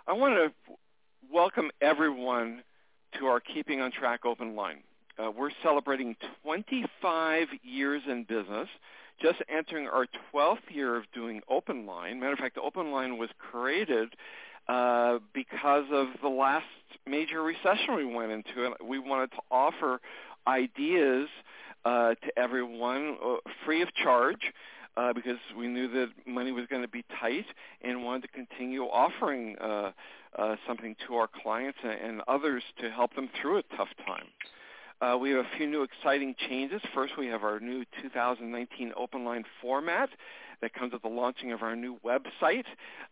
I want to welcome everyone to our Keeping on Track open line. We're celebrating 25 years in business, just entering our 12th year of doing open line. Matter of fact, the open line was created because of the last major recession we went into. We wanted to offer ideas to everyone free of charge because we knew that money was going to be tight and wanted to continue offering something to our clients and others to help them through a tough time. We have a few new exciting changes. First, we have our new 2019 open line format that comes with the launching of our new website.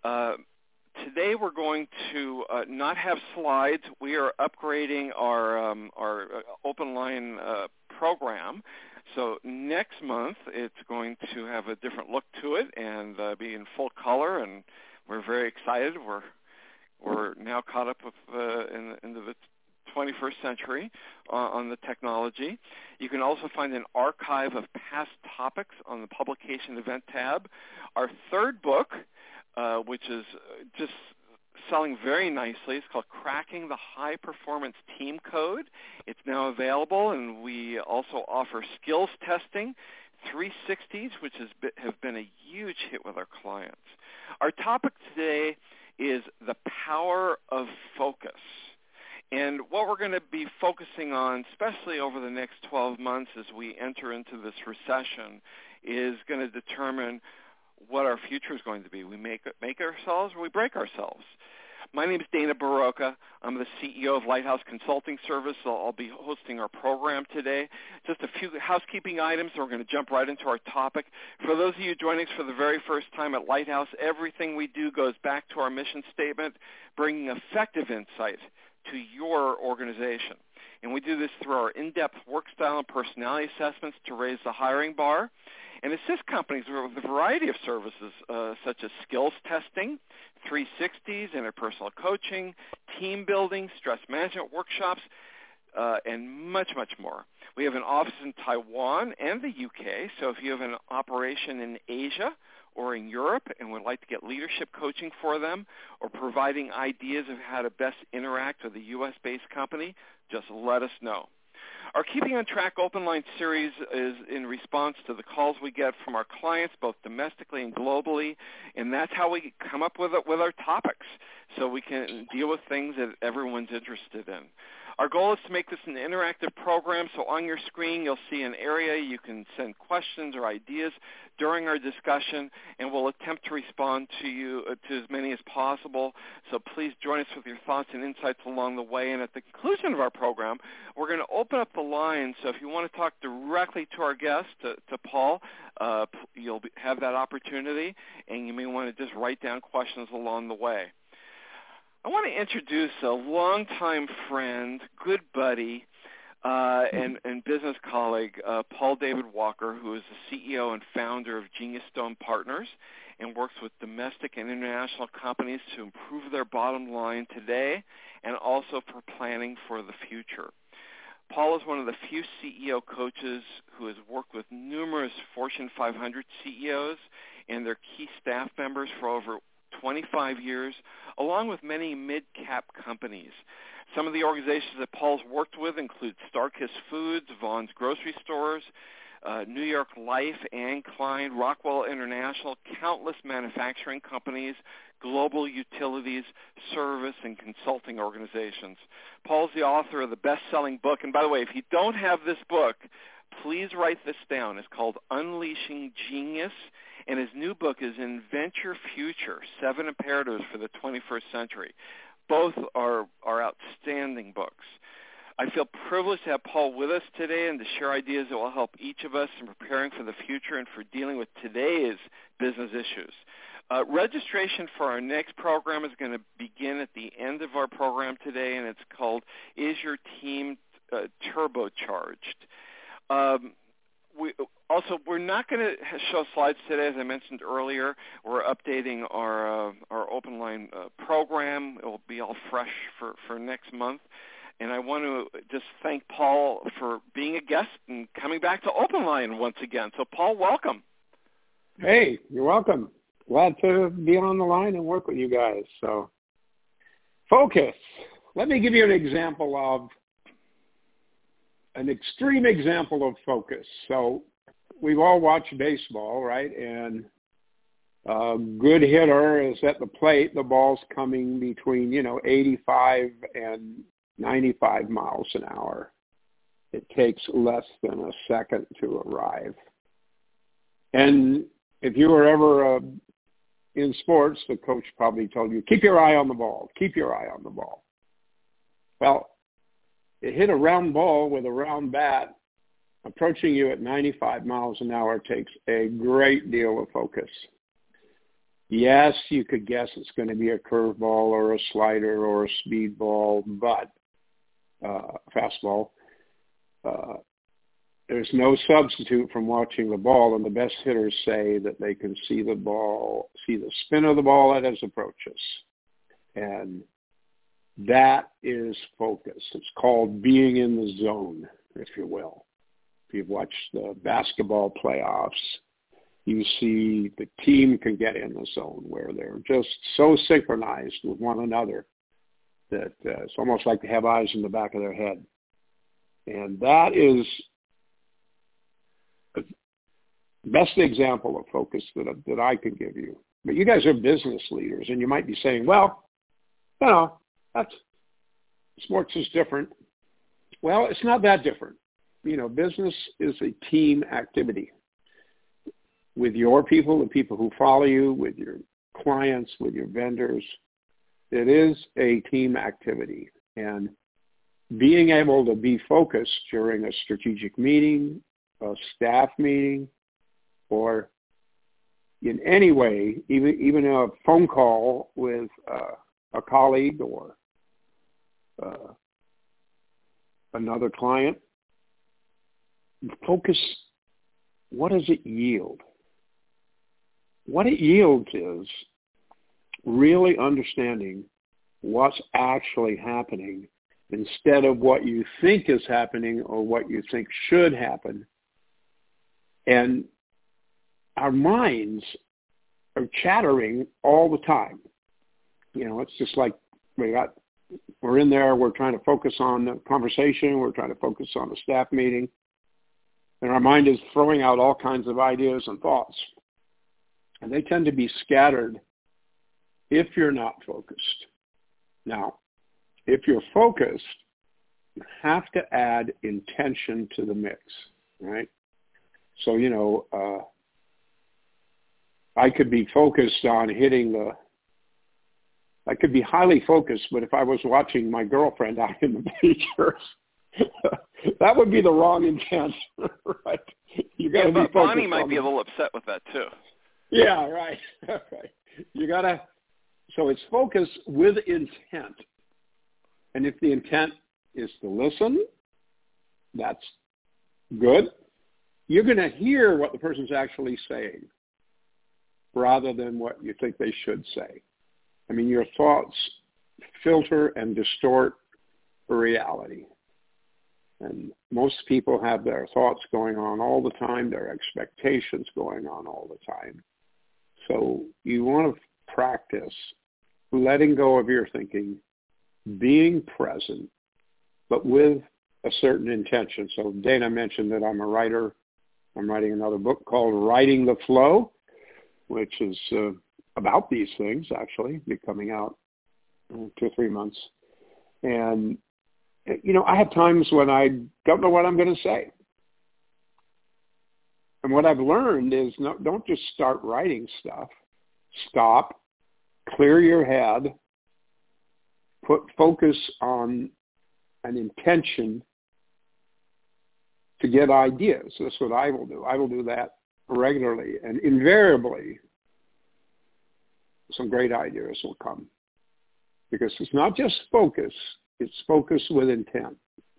Today we're going to not have slides. We are upgrading our open line program. So next month it's going to have a different look to it and be in full color, and we're very excited. We're now caught up with into the 21st century on the technology. You can also find an archive of past topics on the publication event tab. Our third book, which is just selling very nicely, it's called Cracking the High Performance Team Code. It's now available, and we also offer skills testing, 360s, which have been a huge hit with our clients. Our topic today is the power of focus. And what we're going to be focusing on, especially over the next 12 months as we enter into this recession, is going to determine what our future is going to be. We make ourselves or we break ourselves. My name is Dana Barocca. I'm the CEO of Lighthouse Consulting Service. So I'll be hosting our program today. Just a few housekeeping items, and we're going to jump right into our topic. For those of you joining us for the very first time at Lighthouse, everything we do goes back to our mission statement, bringing effective insight to your organization. And we do this through our in-depth work style and personality assessments to raise the hiring bar and assist companies with a variety of services such as skills testing, 360s, interpersonal coaching, team building, stress management workshops, and much, much more. We have an office in Taiwan and the UK, so if you have an operation in Asia or in Europe and would like to get leadership coaching for them or providing ideas of how to best interact with a U.S.-based company, just let us know. Our Keeping on Track open line series is in response to the calls we get from our clients, both domestically and globally, and that's how we come up with our topics so we can deal with things that everyone's interested in. Our goal is to make this an interactive program, so on your screen you'll see an area you can send questions or ideas during our discussion, and we'll attempt to respond to you to as many as possible. So please join us with your thoughts and insights along the way. And at the conclusion of our program, we're going to open up the line. So if you want to talk directly to our guest, to Paul, you'll have that opportunity, and you may want to just write down questions along the way. I want to introduce a longtime friend, good buddy, and business colleague, Paul David Walker, who is the CEO and founder of Genius Stone Partners and works with domestic and international companies to improve their bottom line today and also for planning for the future. Paul is one of the few CEO coaches who has worked with numerous Fortune 500 CEOs and their key staff members for over 25 years, along with many mid-cap companies. Some of the organizations that Paul's worked with include Starkist Foods, Vaughn's Grocery Stores, New York Life, Anne Klein, Rockwell International, countless manufacturing companies, global utilities, service, and consulting organizations. Paul's the author of the best-selling book. And by the way, if you don't have this book, please write this down. It's called Unleashing Genius. And his new book is Invent Your Future, 7 Imperatives for the 21st Century. Both are outstanding books. I feel privileged to have Paul with us today and to share ideas that will help each of us in preparing for the future and for dealing with today's business issues. Registration for our next program is going to begin at the end of our program today, and it's called Is Your Team Turbocharged? We're not going to show slides today, as I mentioned earlier. We're updating our open line program. It will be all fresh for next month. And I want to just thank Paul for being a guest and coming back to Open Line once again. So, Paul, welcome. Hey, you're welcome. Glad to be on the line and work with you guys. So, Focus. Let me give you an extreme example of focus. So we've all watched baseball, right? And a good hitter is at the plate. The ball's coming between, 85 and 95 miles an hour. It takes less than a second to arrive. And if you were ever in sports, the coach probably told you, keep your eye on the ball, keep your eye on the ball. Well, it hit a round ball with a round bat approaching you at 95 miles an hour takes a great deal of focus. Yes, you could guess it's going to be a curveball or a slider or a speed ball, but fastball. There's no substitute from watching the ball, and the best hitters say that they can see the ball, see the spin of the ball as it approaches. And that is focus. It's called being in the zone, if you will. If you've watched the basketball playoffs, you see the team can get in the zone where they're just so synchronized with one another that it's almost like they have eyes in the back of their head. And that is the best example of focus that I can give you. But you guys are business leaders, and you might be saying, well, that's sports is different. Well, it's not that different. Business is a team activity with your people, the people who follow you, with your clients, with your vendors. It is a team activity. And being able to be focused during a strategic meeting, a staff meeting, or in any way, even a phone call with a colleague or another client, focus, what does it yield? What it yields is really understanding what's actually happening instead of what you think is happening or what you think should happen. And our minds are chattering all the time. It's just like we're in there, we're trying to focus on the conversation, we're trying to focus on the staff meeting, and our mind is throwing out all kinds of ideas and thoughts. And they tend to be scattered if you're not focused. Now, if you're focused, you have to add intention to the mix, right? So, I could be focused on I could be highly focused, but if I was watching my girlfriend out in the bleachers, that would be the wrong intent, right? You got to be focused. Bonnie might be a little upset with that too. Yeah, right. Right. So it's focus with intent. And if the intent is to listen, that's good. You're going to hear what the person's actually saying rather than what you think they should say. I mean, your thoughts filter and distort reality. And most people have their thoughts going on all the time, their expectations going on all the time. So you want to practice letting go of your thinking, being present, but with a certain intention. So Dana mentioned that I'm a writer. I'm writing another book called Writing the Flow, which is about these things, actually, be coming out in 2 or 3 months. And, I have times when I don't know what I'm going to say. And what I've learned is don't just start writing stuff. Stop, clear your head, put focus on an intention to get ideas. That's what I will do. I will do that regularly, and invariably some great ideas will come. Because it's not just focus, it's focus with intent.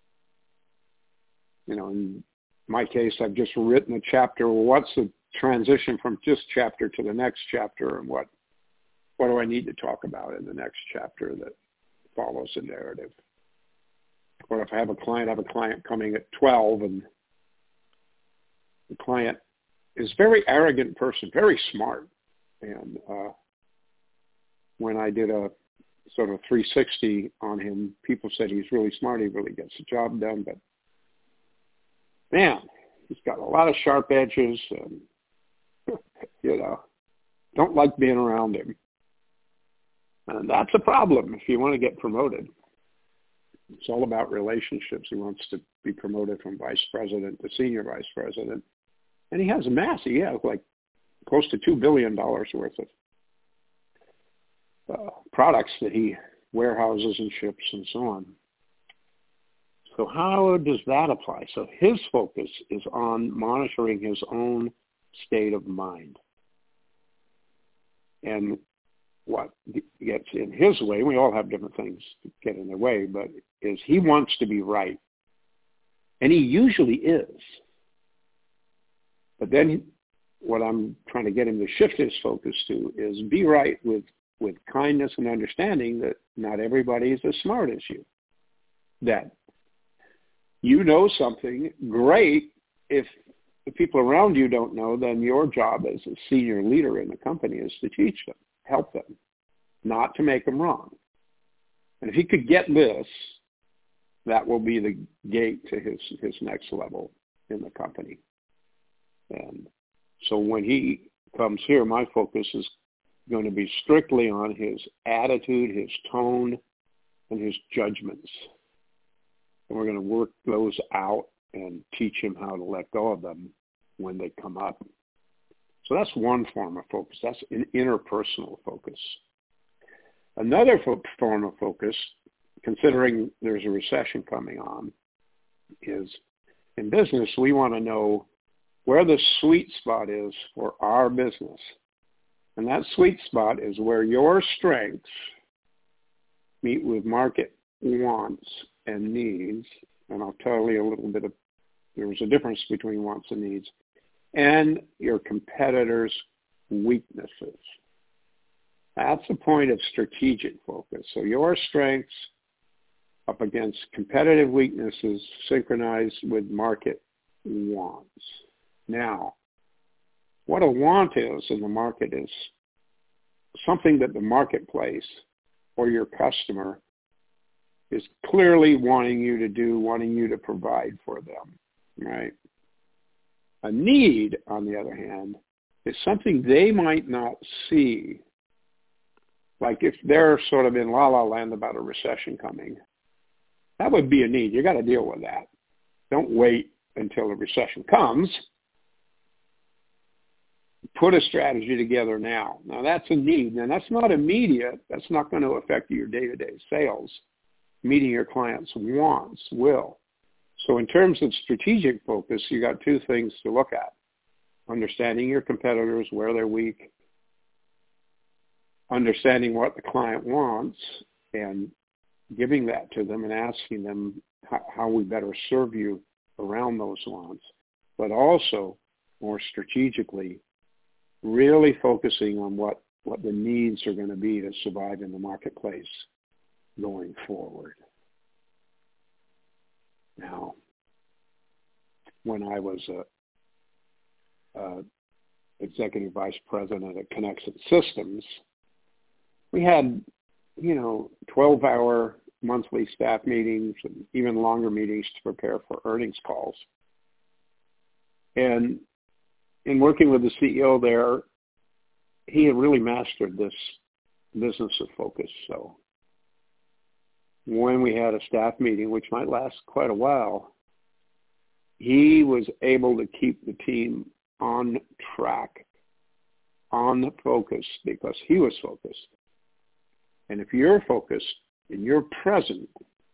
In my case, I've just written a chapter. What's the transition from this chapter to the next chapter, and what do I need to talk about in the next chapter that follows the narrative? Or if I have a client coming at 12, and the client is a very arrogant person, very smart. And when I did a sort of 360 on him. People said he's really smart. He really gets the job done. But, man, he's got a lot of sharp edges and, don't like being around him. And that's a problem if you want to get promoted. It's all about relationships. He wants to be promoted from vice president to senior vice president. And he has like close to $2 billion worth of products that he warehouses and ships and so on. So how does that apply? So his focus is on monitoring his own state of mind. And what gets in his way, we all have different things to get in the way, but is he wants to be right. And he usually is. But then what I'm trying to get him to shift his focus to is be right with kindness and understanding that not everybody is as smart as you. That you know something great. If the people around you don't know, then your job as a senior leader in the company is to teach them, help them, not to make them wrong. And if he could get this, that will be the gate to his next level in the company. And so when he comes here, my focus is going to be strictly on his attitude, his tone, and his judgments. And we're going to work those out and teach him how to let go of them when they come up. So that's one form of focus. That's an interpersonal focus. Another form of focus, considering there's a recession coming on, is in business, we want to know where the sweet spot is for our business. And that sweet spot is where your strengths meet with market wants and needs. And I'll tell you a little bit of, there's a difference between wants and needs, and your competitors' weaknesses. That's a point of strategic focus. So your strengths up against competitive weaknesses synchronized with market wants. Now, what a want is in the market is something that the marketplace or your customer is clearly wanting you to do, wanting you to provide for them, right? A need, on the other hand, is something they might not see. Like if they're sort of in la-la land about a recession coming, that would be a need. You got to deal with that. Don't wait until the recession comes. Put a strategy together now. Now that's a need. Now that's not immediate. That's not going to affect your day-to-day sales. Meeting your clients' wants will. So in terms of strategic focus, you got two things to look at. Understanding your competitors, where they're weak, understanding what the client wants, and giving that to them and asking them how we better serve you around those wants. But also, more strategically, really focusing on what the needs are going to be to survive in the marketplace going forward. Now, when I was executive vice president at Connexit Systems, we had, 12-hour monthly staff meetings and even longer meetings to prepare for earnings calls. And in working with the CEO there, he had really mastered this business of focus. So when we had a staff meeting, which might last quite a while, he was able to keep the team on track, on focus, because he was focused. And if you're focused and you're present,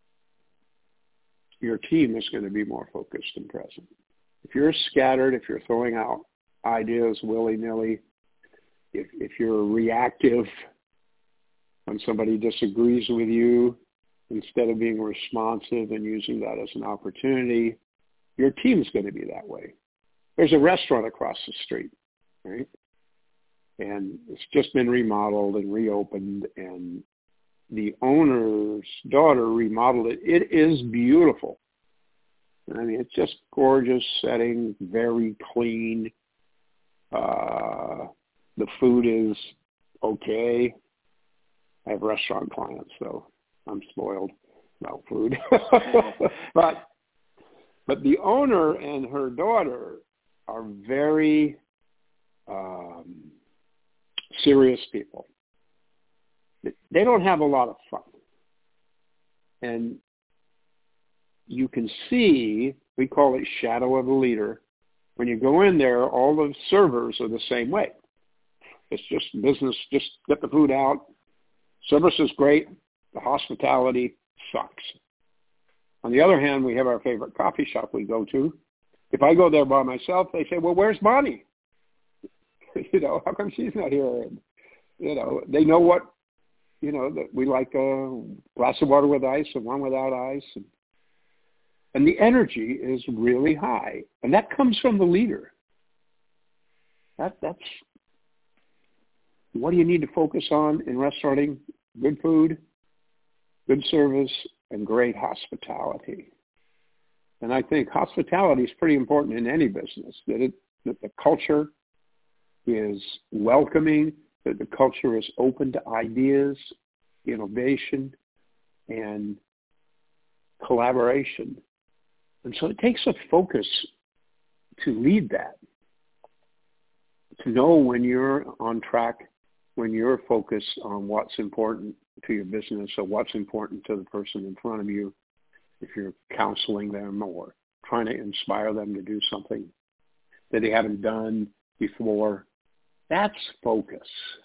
your team is going to be more focused and present. If you're scattered, if you're throwing out ideas willy-nilly, if you're reactive when somebody disagrees with you, instead of being responsive and using that as an opportunity, your team's going to be that way. There's a restaurant across the street, right? And it's just been remodeled and reopened, and the owner's daughter remodeled it. It is beautiful. I mean, it's just gorgeous setting, very clean. The food is okay. I have restaurant clients, so I'm spoiled about food. But the owner and her daughter are very serious people. They don't have a lot of fun. And you can see, we call it shadow of the leader. When you go in there, all the servers are the same way. It's just business, just get the food out. Service is great. The hospitality sucks. On the other hand, we have our favorite coffee shop we go to. If I go there by myself, they say, well, where's Bonnie? How come she's not here? And, they know what, that we like a glass of water with ice and one without ice. And the energy is really high. And that comes from the leader. That's what do you need to focus on in restauranting? Good food, good service, and great hospitality. And I think hospitality is pretty important in any business, that the culture is welcoming, that the culture is open to ideas, innovation, and collaboration. And so it takes a focus to lead that, to know when you're on track, when you're focused on what's important to your business or what's important to the person in front of you, if you're counseling them or trying to inspire them to do something that they haven't done before. That's focus.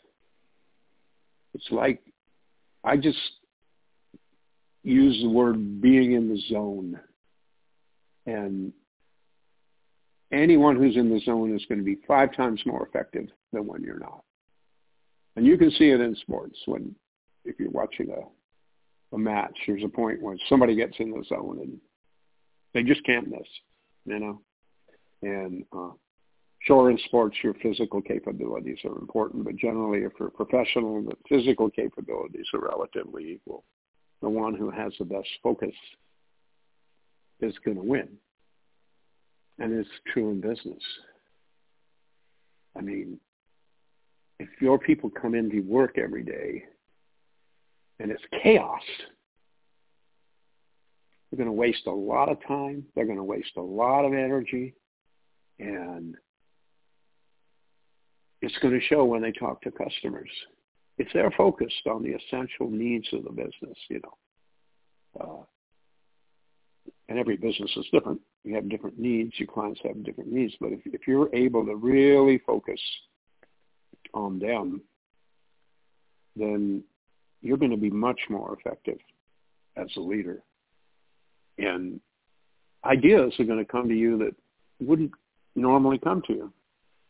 It's like, I just use the word being in the zone. And anyone who's in the zone is going to be 5 times more effective than when you're not. And you can see it in sports if you're watching a match, there's a point when somebody gets in the zone and they just can't miss, And sure, in sports, your physical capabilities are important, but generally, if you're a professional, the physical capabilities are relatively equal. The one who has the best focus is going to win. And it's true in business. I mean, if your people come into work every day and it's chaos, they're going to waste a lot of time. They're going to waste a lot of energy. And it's going to show when they talk to customers. If they're focused on the essential needs of the business, and every business is different. You have different needs. Your clients have different needs. But if you're able to really focus on them, then you're going to be much more effective as a leader. And ideas are going to come to you that wouldn't normally come to you.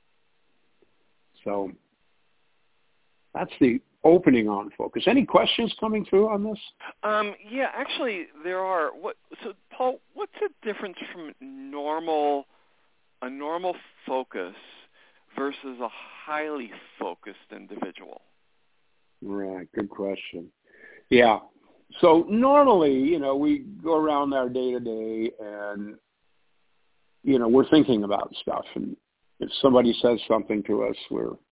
So that's the opening on focus. Any questions coming through on this? Yeah, actually there are. So Paul, what's the difference from a normal focus versus a highly focused individual? Right, good question. Yeah. So normally, we go around our day to day and, we're thinking about stuff. And if somebody says something to us,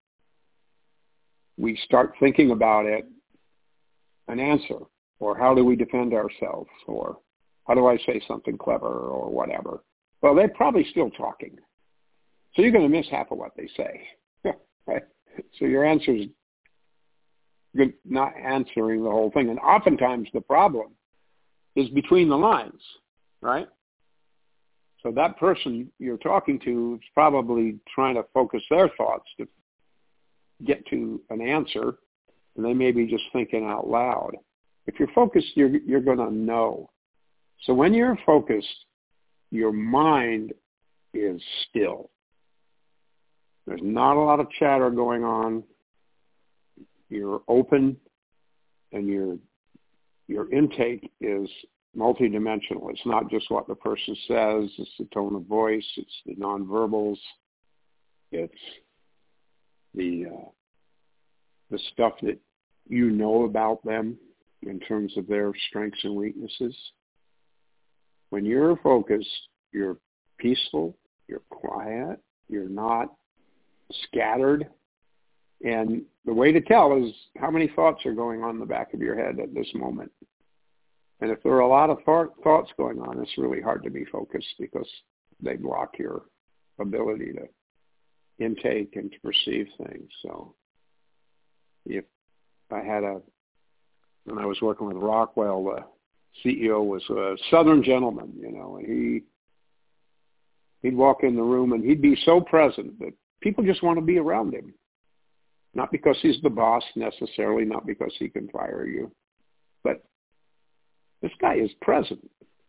we start thinking about it, an answer, or how do we defend ourselves, or how do I say something clever, or whatever. Well, they're probably still talking. So you're going to miss half of what they say. Right? So your answer is not answering the whole thing. And oftentimes the problem is between the lines, right? So that person you're talking to is probably trying to focus their thoughts to get to an answer, and they may be just thinking out loud. If you're focused, you're going to know. So when you're focused, your mind is still. There's not a lot of chatter going on. You're open, and your intake is multidimensional. It's not just what the person says. It's the tone of voice. It's the nonverbals. It's the stuff that you know about them in terms of their strengths and weaknesses. When you're focused, you're peaceful, you're quiet, you're not scattered, and the way to tell is how many thoughts are going on in the back of your head at this moment. And if there are a lot of thoughts going on, it's really hard to be focused because they block your ability to intake and to perceive things. So if I had when I was working with Rockwell, the CEO was a Southern gentleman, and he'd walk in the room and he'd be so present that people just want to be around him. Not because he's the boss necessarily, not because he can fire you, but this guy is present.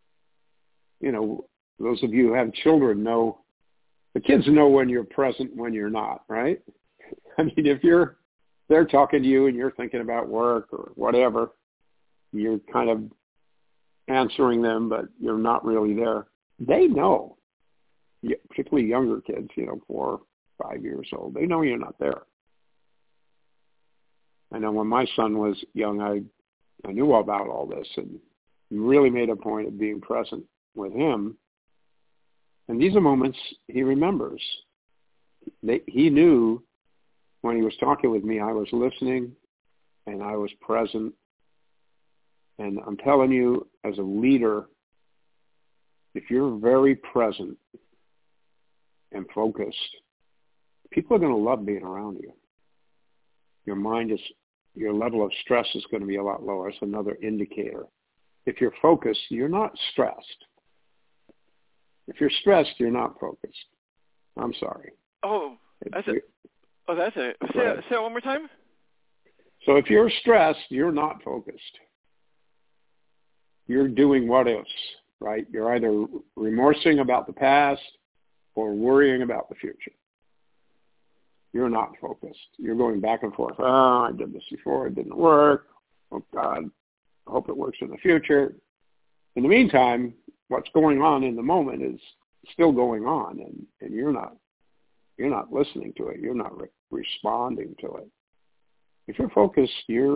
Those of you who have children know, the kids know when you're present, when you're not, right? I mean, if they're talking to you and you're thinking about work or whatever, you're kind of answering them, but you're not really there. They know, particularly younger kids, 4 or 5 years old. They know you're not there. I know when my son was young, I knew about all this and really made a point of being present with him. And these are moments he remembers. He knew when he was talking with me, I was listening and I was present. And I'm telling you, as a leader, if you're very present and focused, people are going to love being around you. Your level of stress is going to be a lot lower. It's another indicator. If you're focused, you're not stressed. If you're stressed, you're not focused. I'm sorry. Oh, that's it. Oh, that's it. Say it one more time. So if you're stressed, you're not focused. You're doing what ifs, right? You're either remorsing about the past or worrying about the future. You're not focused. You're going back and forth. Oh, I did this before. It didn't work. Oh, God, I hope it works in the future. In the meantime, what's going on in the moment is still going on, and you're not listening to it. You're not responding to it. If you're focused,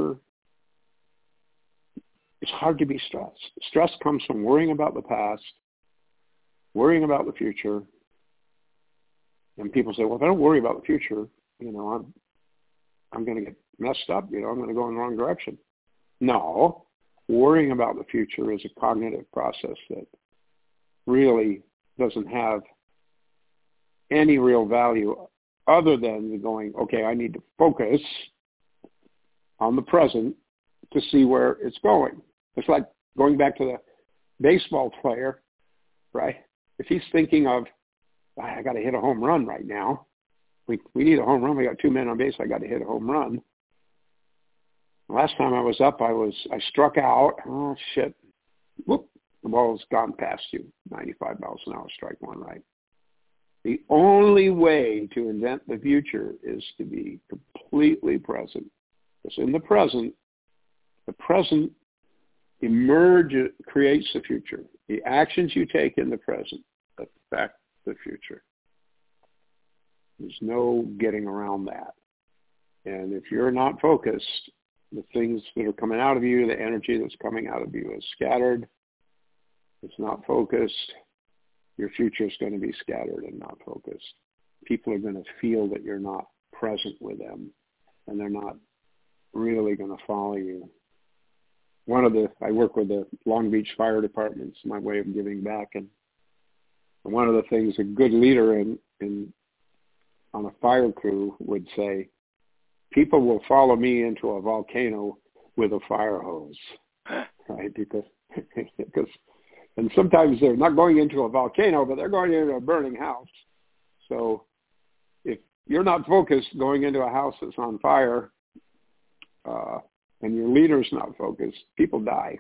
it's hard to be stressed. Stress comes from worrying about the past, worrying about the future. And people say, well, if I don't worry about the future, I'm going to get messed up. I'm going to go in the wrong direction. No, worrying about the future is a cognitive process that really doesn't have any real value other than going, okay, I need to focus on the present to see where it's going. It's like going back to the baseball player, right? If he's thinking of, I got to hit a home run right now. We need a home run. We got 2 men on base. I got to hit a home run. Last time I was up, I struck out. Oh, shit. Whoop. The ball's gone past you. 95 miles an hour, strike one, right? The only way to invent the future is to be completely present. Because in the present creates the future. The actions you take in the present affect the future. There's no getting around that. And if you're not focused, the things that are coming out of you, the energy that's coming out of you is scattered. It's not focused. Your future is going to be scattered and not focused. People are going to feel that you're not present with them, and they're not really going to follow you. I work with the Long Beach Fire Department. It's my way of giving back. And one of the things a good leader on a fire crew would say, people will follow me into a volcano with a fire hose, right? Because and sometimes they're not going into a volcano, but they're going into a burning house. So if you're not focused going into a house that's on fire, and your leader's not focused, people die.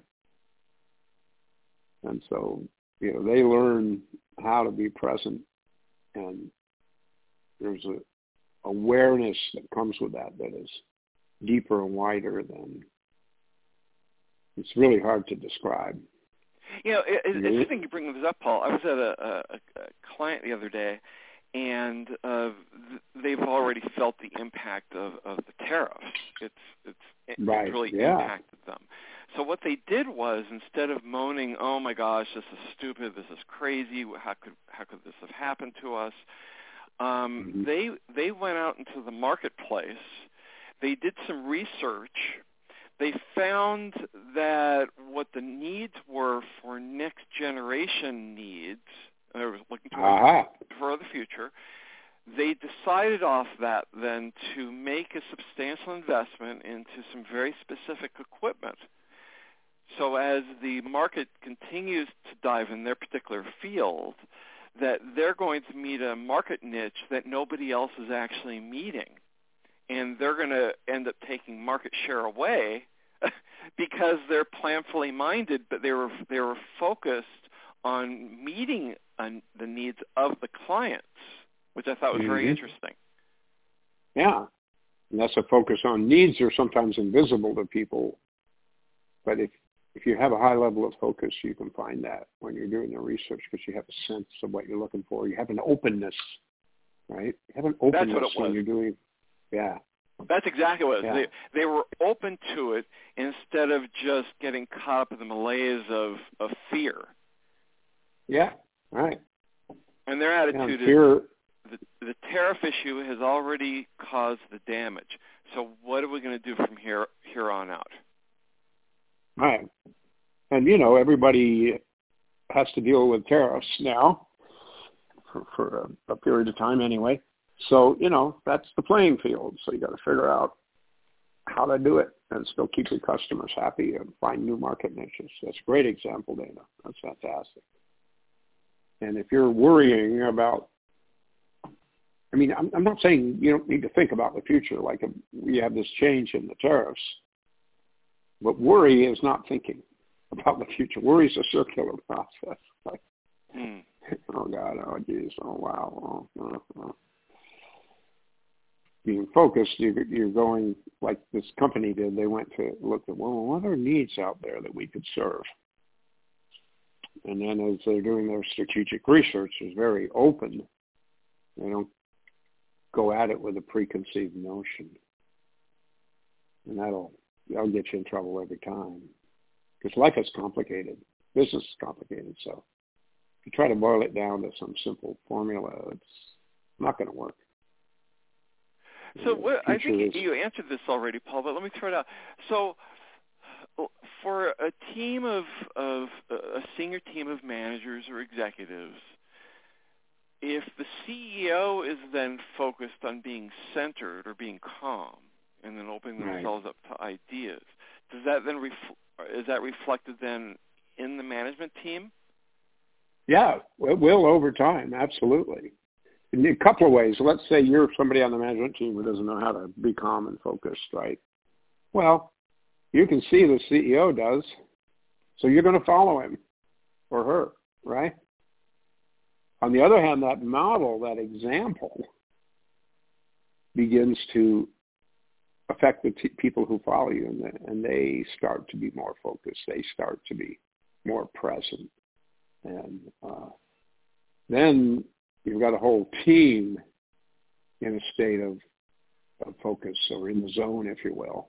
And so, they learn how to be present, and there's an awareness that comes with that is deeper and wider than, it's really hard to describe. It's interesting you bring this up, Paul. I was at a client the other day, and they've already felt the impact of the tariffs. It's really impacted them. So what they did was, instead of moaning, "Oh my gosh, this is stupid, this is crazy, how could this have happened to us?" They went out into the marketplace. they did some research. They found that what the needs were for next generation needs, and they were looking for the future, they decided off that then to make a substantial investment into some very specific equipment. So as the market continues to dive in their particular field, that they're going to meet a market niche that nobody else is actually meeting. And they're going to end up taking market share away because they're planfully minded, but they were focused on meeting the needs of the clients, which I thought was very interesting. Yeah, and that's a focus on needs are sometimes invisible to people, but if you have a high level of focus, you can find that when you're doing the research because you have a sense of what you're looking for. You have an openness, right? You have an openness That's what it was. when you're doing, yeah. That's exactly what it was. Yeah. They were open to it instead of just getting caught up in the malaise of fear. Yeah, right. And their attitude fear, is the tariff issue has already caused the damage. So what are we going to do from here on out? Right. And, everybody has to deal with tariffs now for a period of time anyway. So, that's the playing field. So you got to figure out how to do it and still keep your customers happy and find new market niches. That's a great example, Dana. That's fantastic. And if you're worrying about, I'm not saying you don't need to think about the future, like we have this change in the tariffs, but worry is not thinking about the future. Worry is a circular process. Like, oh, God, oh, geez, oh, wow, oh. Being focused, you're going like this company did. They went to look at, well, what are needs out there that we could serve? And then as they're doing their strategic research, it's very open. They don't go at it with a preconceived notion. And that'll get you in trouble every time. Because life is complicated. Business is complicated. So if you try to boil it down to some simple formula, it's not going to work. So I think you answered this already, Paul, but let me throw it out. So for a team of a senior team of managers or executives, if the CEO is then focused on being centered or being calm and then opening themselves up to ideas, does that then is that reflected then in the management team? Yeah, it will over time, absolutely. In a couple of ways. Let's say you're somebody on the management team who doesn't know how to be calm and focused, right? Well, you can see the CEO does, so you're going to follow him or her, right? On the other hand, that model, that example, begins to affect the people who follow you, and they start to be more focused. They start to be more present. And then you've got a whole team in a state of focus or in the zone, if you will.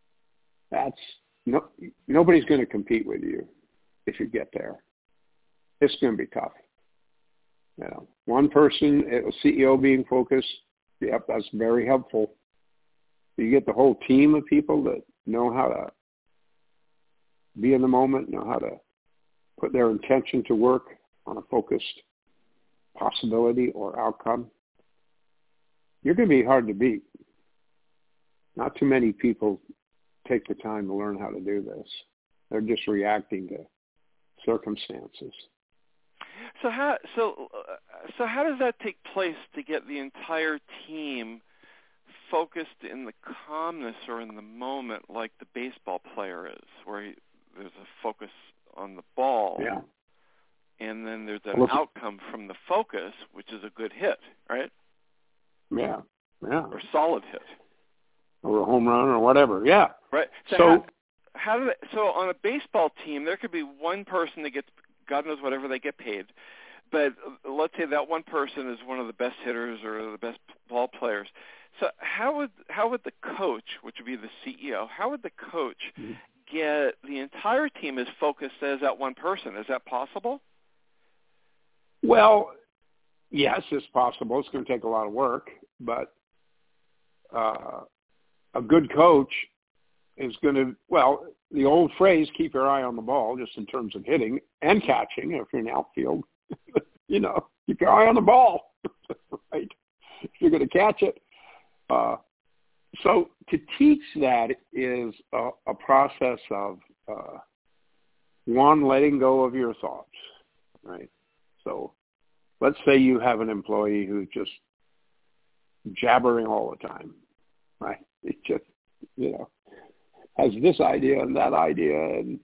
Nobody's going to compete with you if you get there. It's going to be tough. One person, a CEO being focused, yep, that's very helpful. You get the whole team of people that know how to be in the moment, know how to put their intention to work on a focused possibility or outcome. You're going to be hard to beat. Not too many people take the time to learn how to do this. They're just reacting to circumstances. So how does that take place to get the entire team focused in the calmness or in the moment like the baseball player is, where there's a focus on the ball, and then there's an outcome from the focus, which is a good hit, right? Yeah. Or solid hit. Or a home run or whatever, yeah. Right. So on a baseball team, there could be one person that gets, God knows whatever they get paid, but let's say that one person is one of the best hitters or the best ball players. So how would the coach, which would be the CEO, how would the coach get the entire team as focused as that one person? Is that possible? Well, yes, it's possible. It's going to take a lot of work, but I a good coach is going to, well, the old phrase, keep your eye on the ball, just in terms of hitting and catching, if you're in outfield, keep your eye on the ball, right? If you're going to catch it. So to teach that is a process of, one, letting go of your thoughts, right? So let's say you have an employee who's just jabbering all the time, right? It just, has this idea and that idea. And,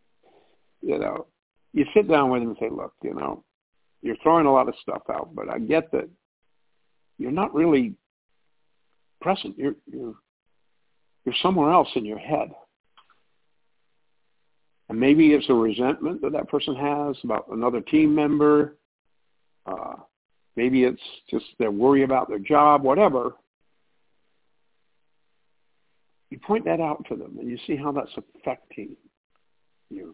you sit down with him and say, look, you're throwing a lot of stuff out, but I get that you're not really present. You're somewhere else in your head. And maybe it's a resentment that person has about another team member. Maybe it's just their worry about their job, whatever. You point that out to them and you see how that's affecting you.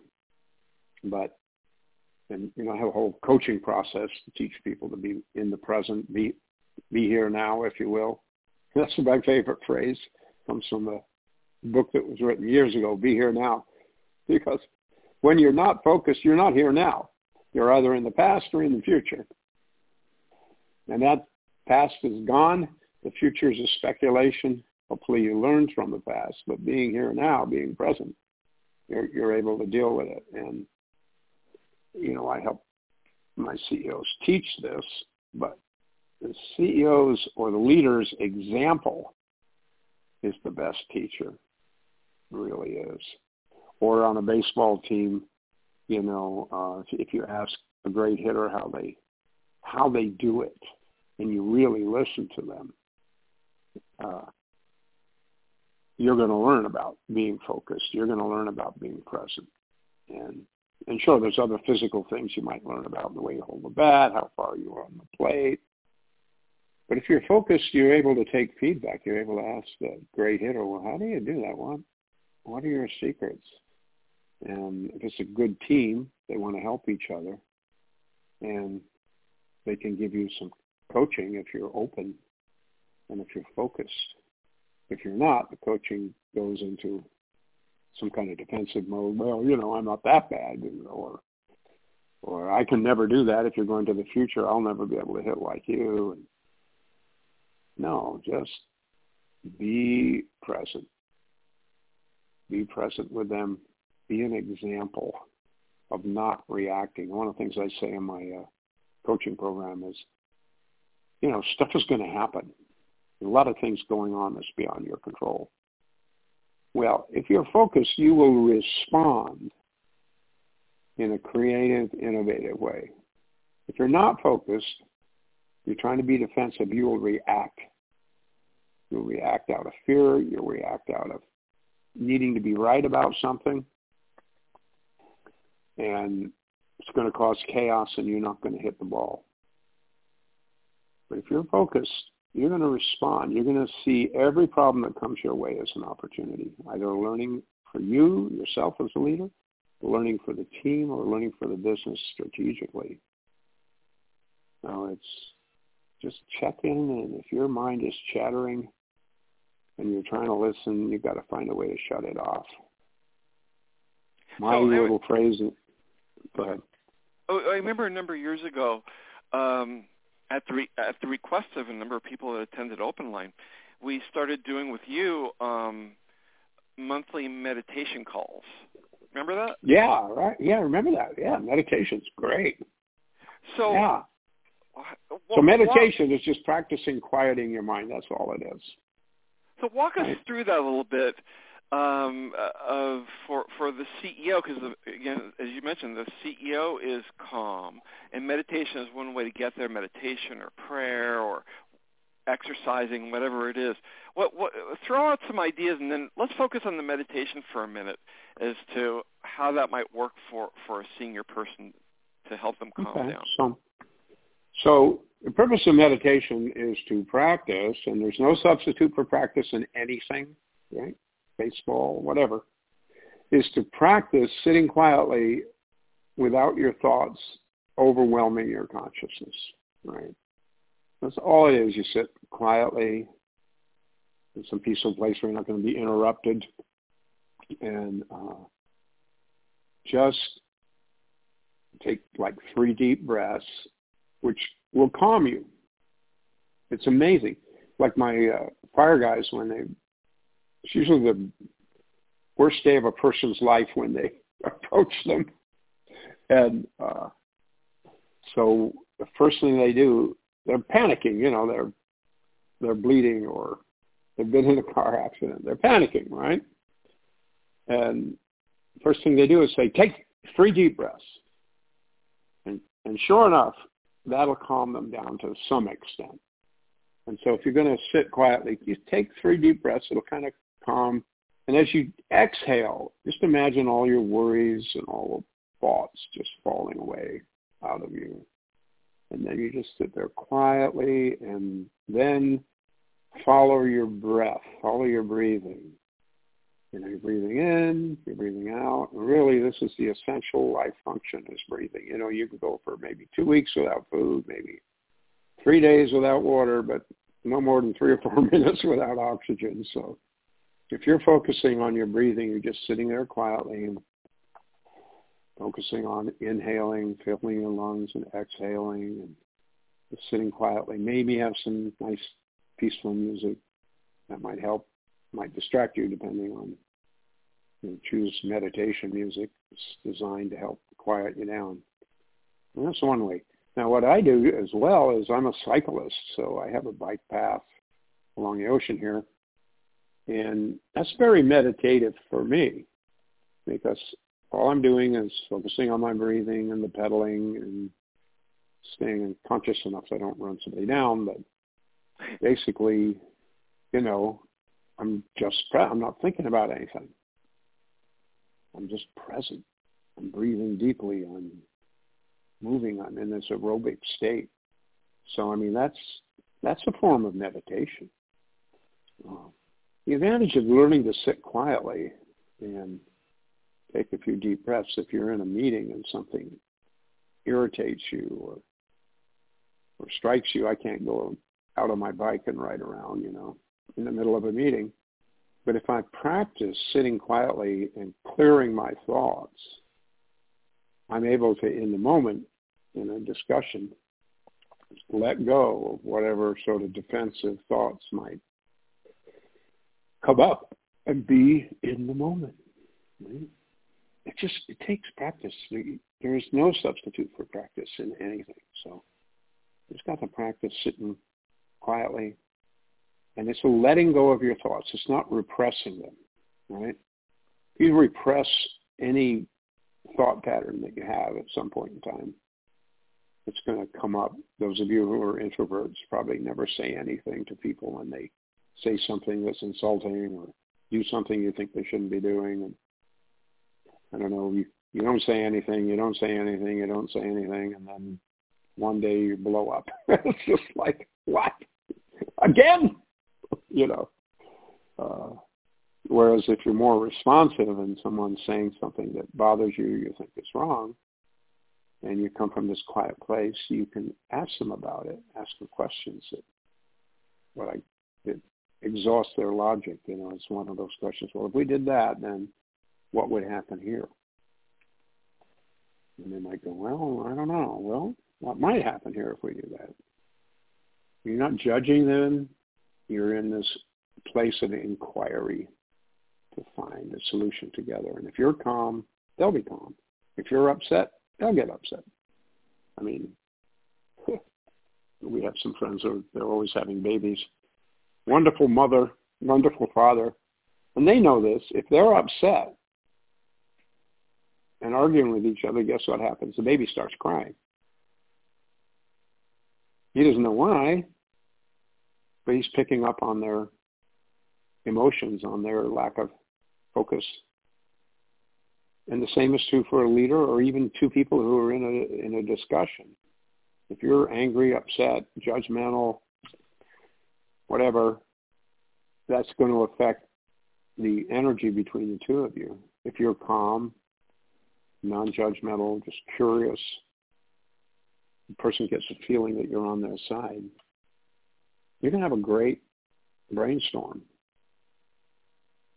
And I have a whole coaching process to teach people to be in the present, be here now, if you will. That's my favorite phrase. Comes from a book that was written years ago, Be Here Now. Because when you're not focused, you're not here now. You're either in the past or in the future. And that past is gone. The future is a speculation. Hopefully you learned from the past. But being here now, being present, you're able to deal with it. And, I help my CEOs teach this, but the CEO's or the leader's example is the best teacher. It really is. Or on a baseball team, if you ask a great hitter how they do it, and you really listen to them, you're going to learn about being focused. You're going to learn about being present. And sure, there's other physical things you might learn about, the way you hold the bat, how far you are on the plate. But if you're focused, you're able to take feedback. You're able to ask the great hitter, well, how do you do that? What are your secrets? And if it's a good team, they want to help each other. And they can give you some coaching if you're open and if you're focused. If you're not, the coaching goes into some kind of defensive mode. Well, I'm not that bad, or I can never do that. If you're going to the future, I'll never be able to hit like you. And no, just be present. Be present with them. Be an example of not reacting. One of the things I say in my coaching program is, stuff is going to happen. There's a lot of things going on that's beyond your control. Well, if you're focused, you will respond in a creative, innovative way. If you're not focused, you're trying to be defensive, you will react. You'll react out of fear. You'll react out of needing to be right about something. And it's going to cause chaos and you're not going to hit the ball. But if you're focused, you're going to respond. You're going to see every problem that comes your way as an opportunity, either learning for you, yourself as a leader, learning for the team, or learning for the business strategically. Now, it's just check in, and if your mind is chattering and you're trying to listen, you've got to find a way to shut it off. My little phrase, go ahead. Oh, I remember a number of years ago, at the request of a number of people that attended Open Line, we started doing with you monthly meditation calls. Remember that? Yeah, right. Yeah, I remember that. Yeah, meditation's great. So, yeah. So meditation is just practicing quieting your mind. That's all it is. So walk us through that a little bit for the CEO, because, again, as you mentioned, the CEO is calm, and meditation is one way to get there, meditation or prayer or exercising, whatever it is. Throw out some ideas, and then let's focus on the meditation for a minute as to how that might work for a senior person to help them calm down. So the purpose of meditation is to practice, and there's no substitute for practice in anything, right? Baseball, whatever, is to practice sitting quietly without your thoughts overwhelming your consciousness, right? That's all it is. You sit quietly some peaceful place where you're not going to be interrupted, and just take like 3 deep breaths, which will calm you. It's amazing. Like my fire guys, it's usually the worst day of a person's life when they approach them. And so the first thing they do, they're panicking, they're bleeding or they've been in a car accident. They're panicking, right? And first thing they do is say, take 3 deep breaths. And sure enough, that'll calm them down to some extent. And so if you're going to sit quietly, you take 3 deep breaths. It'll kind of calm. And as you exhale, just imagine all your worries and all the thoughts just falling away out of you. And then you just sit there quietly and then follow your breath, follow your breathing. You're breathing in, you're breathing out. And really, this is the essential life function is breathing. You could go for maybe 2 weeks without food, maybe 3 days without water, but no more than 3 or 4 minutes without oxygen. So if you're focusing on your breathing, you're just sitting there quietly, focusing on inhaling, filling your lungs, and exhaling, and just sitting quietly. Maybe have some nice peaceful music that might help, might distract you depending on, choose meditation music. It's designed to help quiet you down. And that's one way. Now, what I do as well is I'm a cyclist, so I have a bike path along the ocean here. And that's very meditative for me because all I'm doing is focusing on my breathing and the pedaling and staying conscious enough so I don't run somebody down. But basically, I'm not thinking about anything. I'm just present. I'm breathing deeply. I'm moving. I'm in this aerobic state. So, that's a form of meditation. The advantage of learning to sit quietly and take a few deep breaths, if you're in a meeting and something irritates you or strikes you, I can't go out on my bike and ride around, in the middle of a meeting. But if I practice sitting quietly and clearing my thoughts, I'm able to, in the moment, in a discussion, let go of whatever sort of defensive thoughts might come up and be in the moment. Right? It takes practice. There is no substitute for practice in anything. So you just got to practice sitting quietly. And it's a letting go of your thoughts. It's not repressing them, right? If you repress any thought pattern that you have at some point in time, it's going to come up. Those of you who are introverts probably never say anything to people when they say something that's insulting or do something you think they shouldn't be doing. And I don't know, you don't say anything, you don't say anything, you don't say anything, and then one day you blow up. It's just like, what? Again? Whereas if you're more responsive and someone's saying something that bothers you, you think it's wrong, and you come from this quiet place, you can ask them about it, ask them questions that exhaust their logic. It's one of those questions. Well, if we did that, then what would happen here? And they might go, well, I don't know. Well, what might happen here if we do that? You're not judging them. You're in this place of inquiry to find a solution together. And if you're calm, they'll be calm. If you're upset, they'll get upset. We have some friends who they're always having babies. Wonderful mother, wonderful father. And they know this. If they're upset and arguing with each other, guess what happens? The baby starts crying. He doesn't know why, but he's picking up on their emotions, on their lack of focus. And the same is true for a leader or even two people who are in a discussion. If you're angry, upset, judgmental, whatever, that's going to affect the energy between the two of you. If you're calm, non-judgmental, just curious, the person gets a feeling that you're on their side, you're going to have a great brainstorm.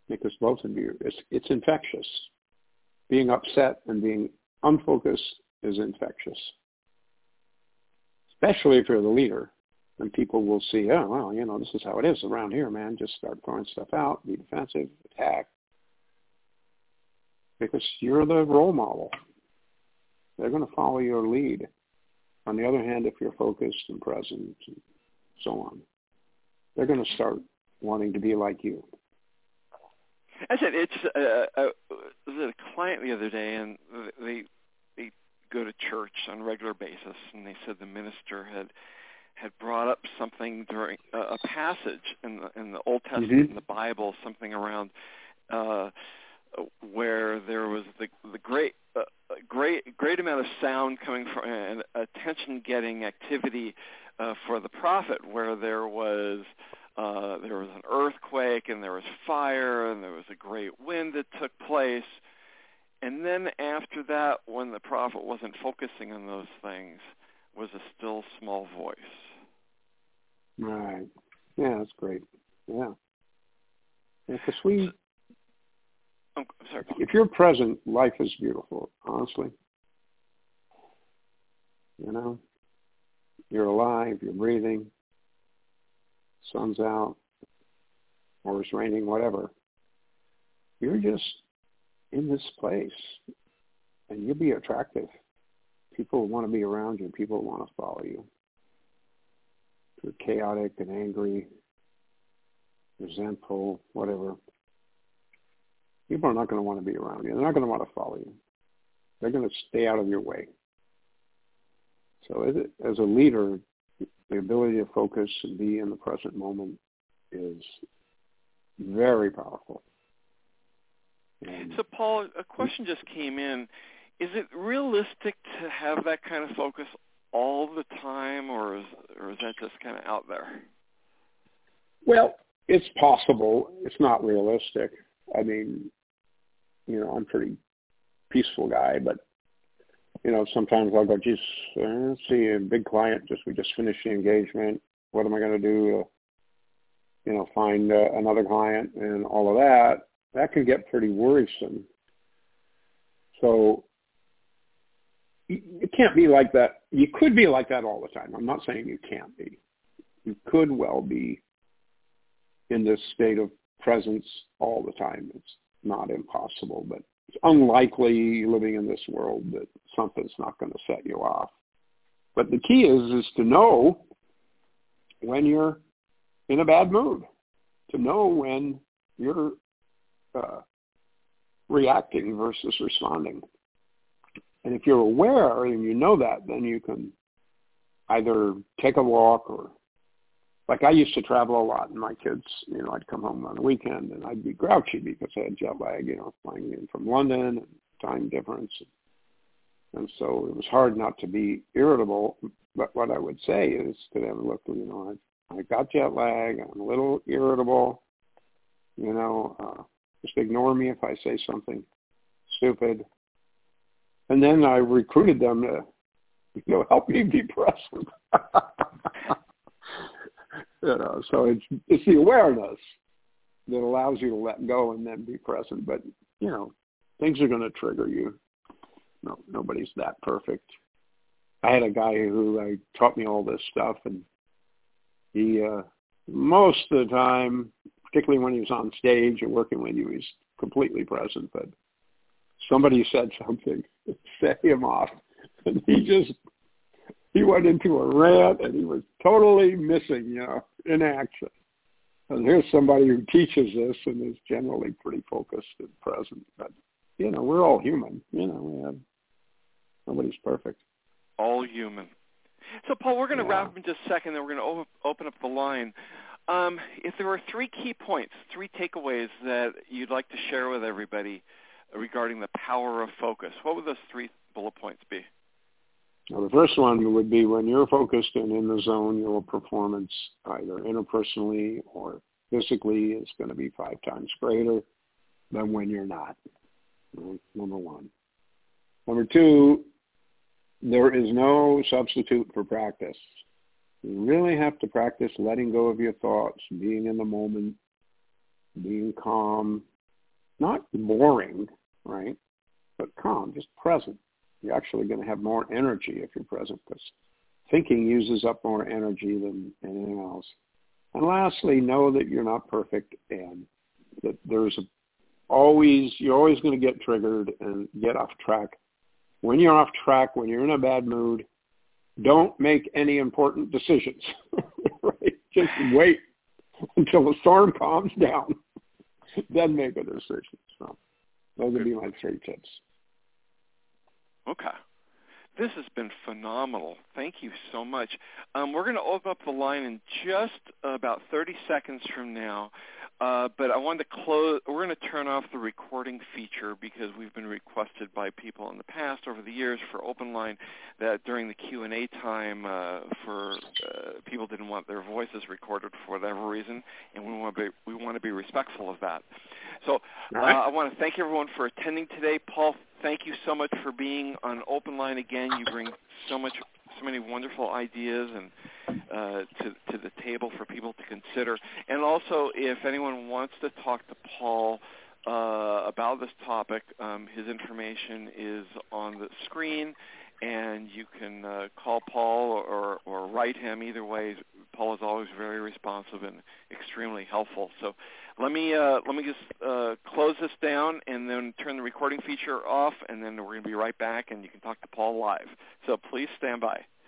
because both of you, it's infectious. Being upset and being unfocused is infectious, especially if you're the leader. And people will see, oh, well, you know, this is how it is around here, man. Just start throwing stuff out, be defensive, attack, because you're the role model. They're going to follow your lead. On the other hand, if you're focused and present and so on, they're going to start wanting to be like you. I said, was a client the other day, and they go to church on a regular basis, and they said the minister had brought up something during a passage in the Old Testament, in the Bible, something around where there was the great amount of sound coming from and attention-getting activity for the prophet, where there was an earthquake and there was fire and there was a great wind that took place. And then after that, when the prophet wasn't focusing on those things, was a still small voice. Right. Yeah, that's great. Yeah. Because we... I'm sorry. If you're present, life is beautiful, honestly. You know? You're alive, you're breathing, sun's out, or it's raining, whatever. You're just in this place, and you'll be attractive. People want to be around you. People want to follow you. If you're chaotic and angry, resentful, whatever, people are not going to want to be around you. They're not going to want to follow you. They're going to stay out of your way. So as a leader, the ability to focus and be in the present moment is very powerful. So, Paul, a question just came in. Is it realistic to have that kind of focus all the time, or is that just kind of out there? Well, it's possible. It's not realistic. I mean, you know, I'm a pretty peaceful guy, but, you know, sometimes I'll go, geez, let's see, a big client, we just finished the engagement. What am I going to do to, you know, find another client and all of that? That can get pretty worrisome. So it can't be like that. You could be like that all the time. I'm not saying you can't be. You could well be in this state of presence all the time. It's not impossible, but it's unlikely living in this world that something's not going to set you off. But the key is to know when you're in a bad mood, to know when you're reacting versus responding. And if you're aware and you know that, then you can either take a walk or, like I used to travel a lot, and my kids, you know, I'd come home on the weekend and I'd be grouchy because I had jet lag, you know, flying in from London and time difference. And so it was hard not to be irritable. But what I would say is to them, look, you know, I got jet lag, I'm a little irritable, you know, just ignore me if I say something stupid. And then I recruited them to, you know, help me be present. You know, so it's the awareness that allows you to let go and then be present. But, you know, things are going to trigger you. No, nobody's that perfect. I had a guy who taught me all this stuff, and he, most of the time, particularly when he was on stage and working with you, he's completely present. But somebody said something that set him off, and he went into a rant, and he was totally missing, you know, in action. And here's somebody who teaches this and is generally pretty focused and present. But, you know, we're all human. You know, nobody's perfect. All human. So, Paul, we're going to wrap up in just a second, then we're going to open up the line. If there were 3 key points, 3 takeaways that you'd like to share with everybody regarding the power of focus, what would those 3 bullet points be? Well, the first one would be when you're focused and in the zone, your performance, either interpersonally or physically, is going to be 5 times greater than when you're not. Number 1. Number 2, there is no substitute for practice. You really have to practice letting go of your thoughts, being in the moment, being calm, not boring, right? But calm, just present. You're actually going to have more energy if you're present, because thinking uses up more energy than anything else. And lastly, know that you're not perfect and that you're always going to get triggered and get off track. When you're off track, when you're in a bad mood, don't make any important decisions. Right? Just wait until the storm calms down, then make a decision. So those would be my 3 tips. Okay. This has been phenomenal. Thank you so much. We're going to open up the line in just about 30 seconds from now. But I wanted to close. We're going to turn off the recording feature because we've been requested by people in the past over the years for Open Line that during the Q&A time people didn't want their voices recorded for whatever reason, and we want to be respectful of that. So I want to thank everyone for attending today. Paul, thank you so much for being on Open Line again. You bring so many wonderful ideas and to the table for people to consider. And also, if anyone wants to talk to Paul about this topic, his information is on the screen, and you can call Paul or write him. Either way, Paul is always very responsive and extremely helpful. So let me just close this down and then turn the recording feature off, and then we're going to be right back, and you can talk to Paul live. So please stand by.